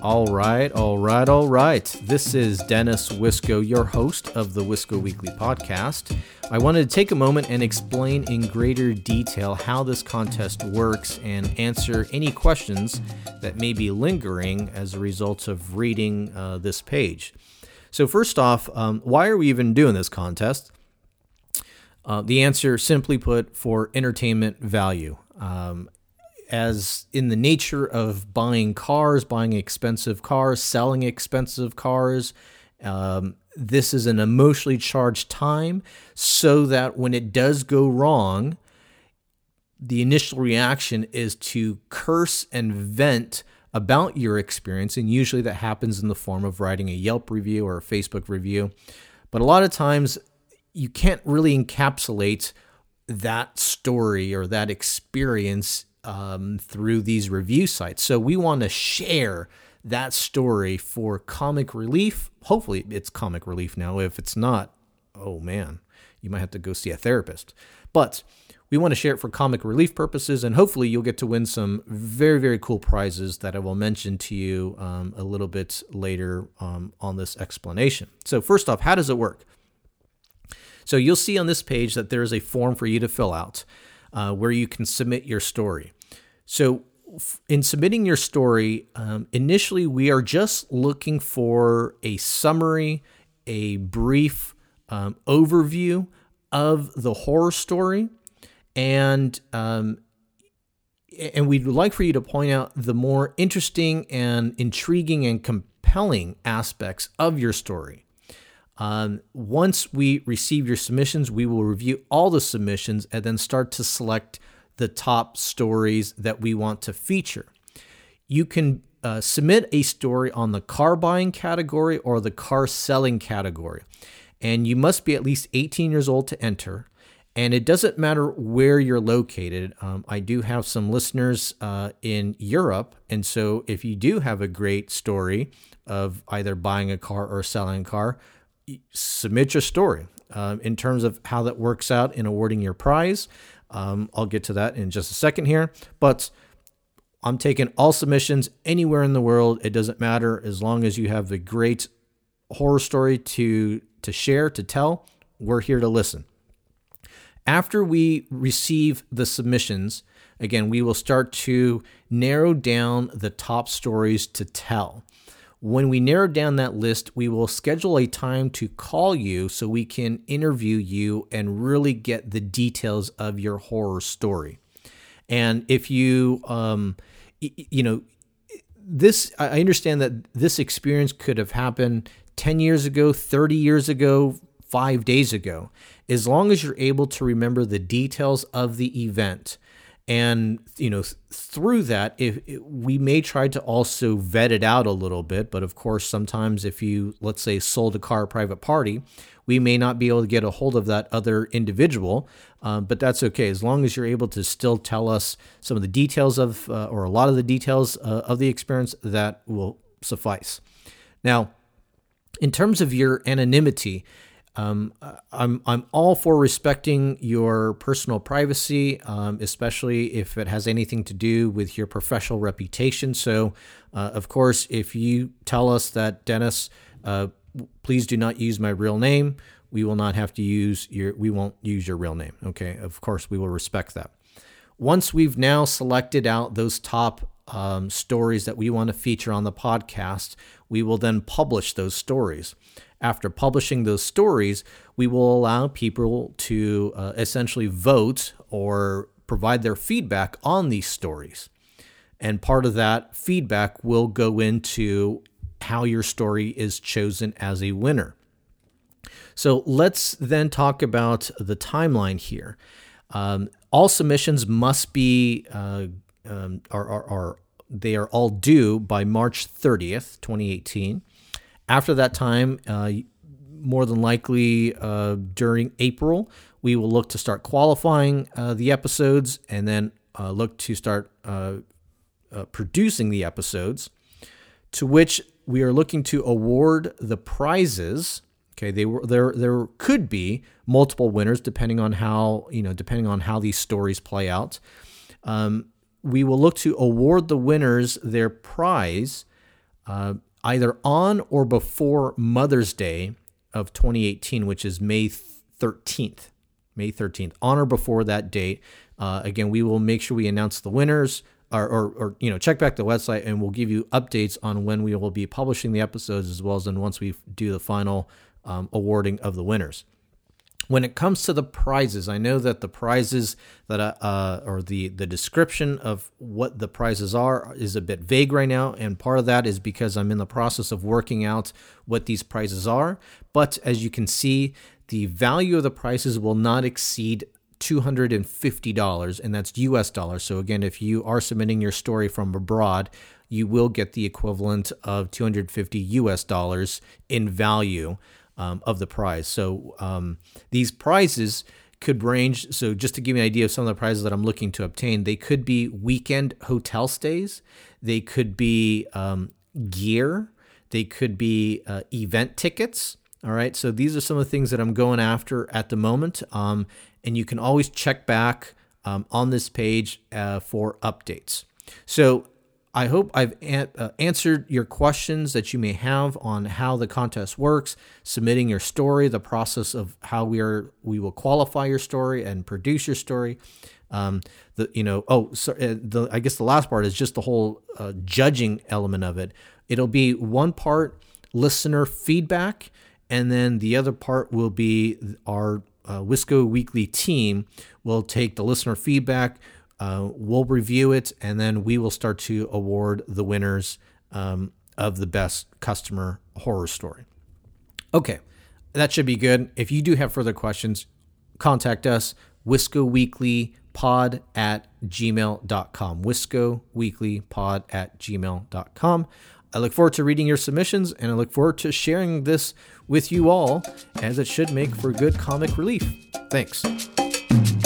All right. This is Dennis Wisco, your host of the Wisco Weekly Podcast. I wanted to take a moment and explain in greater detail how this contest works and answer any questions that may be lingering as a result of reading this page. So first off, why are we even doing this contest? The answer, simply put, for entertainment value. As in the nature of buying cars, buying expensive cars, selling expensive cars, this is an emotionally charged time so that when it does go wrong, the initial reaction is to curse and vent about your experience, and usually that happens in the form of writing a Yelp review or a Facebook review. But a lot of times you can't really encapsulate that story or that experience through these review sites. So we want to share that story for comic relief. Hopefully it's comic relief now. If it's not, oh man, you might have to go see a therapist. But we want to share it for comic relief purposes, and hopefully you'll get to win some very, very cool prizes that I will mention to you a little bit later on this explanation. So first off, how does it work? So you'll see on this page that there is a form for you to fill out where you can submit your story. So in submitting your story, initially we are just looking for a summary, a brief overview of the horror story, and we'd like for you to point out the more interesting and intriguing and compelling aspects of your story. Once we receive your submissions, we will review all the submissions and then start to select the top stories that we want to feature. You can submit a story on the car buying category or the car selling category, and you must be at least 18 years old to enter. And it doesn't matter where you're located. I do have some listeners in Europe, and so if you do have a great story of either buying a car or selling a car, submit your story. In terms of how that works out in awarding your prize, I'll get to that in just a second here, but I'm taking all submissions anywhere in the world. It doesn't matter as long as you have a great horror story to share, to tell. We're here to listen. After we receive the submissions, again, we will start to narrow down the top stories to tell. When we narrow down that list, we will schedule a time to call you so we can interview you and really get the details of your horror story. And if you, I understand that this experience could have happened 10 years ago, 30 years ago, 5 days ago. As long as you're able to remember the details of the event, and through that, we may try to also vet it out a little bit. But of course, sometimes if you, let's say, sold a car private party, we may not be able to get a hold of that other individual. But that's okay, as long as you're able to still tell us some of the details of, or a lot of the details of the experience, that will suffice. Now, in terms of your anonymity, I'm all for respecting your personal privacy, especially if it has anything to do with your professional reputation. So, of course, if you tell us that, Dennis, please do not use my real name, we will not have to we won't use your real name. Okay. Of course, we will respect that. Once we've now selected out those top stories that we want to feature on the podcast, we will then publish those stories. After publishing those stories, we will allow people to essentially vote or provide their feedback on these stories. And part of that feedback will go into how your story is chosen as a winner. So let's then talk about the timeline here. All submissions must be, they are all due by March 30th, 2018. After that time, more than likely during April, we will look to start qualifying the episodes and then look to start producing the episodes, to which we are looking to award the prizes. Okay, there could be multiple winners depending on how these stories play out. We will look to award the winners their prize either on or before Mother's Day of 2018, which is May 13th. May 13th, on or before that date. Again, we will make sure we announce the winners, or check back the website, and we'll give you updates on when we will be publishing the episodes, as well as then once we do the final awarding of the winners. When it comes to the prizes, I know that the prizes that or the description of what the prizes are is a bit vague right now, and part of that is because I'm in the process of working out what these prizes are. But as you can see, the value of the prizes will not exceed $250, and that's US dollars. So again, if you are submitting your story from abroad, you will get the equivalent of $250 US dollars in value of the prize. So these prizes could range. So just to give you an idea of some of the prizes that I'm looking to obtain, they could be weekend hotel stays. They could be gear. They could be event tickets. All right. So these are some of the things that I'm going after at the moment. And you can always check back on this page for updates. So I hope I've answered your questions that you may have on how the contest works, submitting your story, the process of how we will qualify your story and produce your story. I guess the last part is just the whole judging element of it. It'll be one part listener feedback, and then the other part will be our Wisco Weekly team will take the listener feedback. We'll review it, and then we will start to award the winners of the best customer horror story. Okay, that should be good. If you do have further questions, contact us, wiscoweeklypod@gmail.com, wiscoweeklypod@gmail.com. I look forward to reading your submissions, and I look forward to sharing this with you all, as it should make for good comic relief. Thanks.